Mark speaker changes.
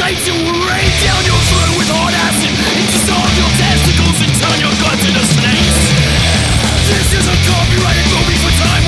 Speaker 1: blades that will rain down your throat with hot acid, dissolve your testicles and turn your guts into snakes. This is a copyrighted movie for time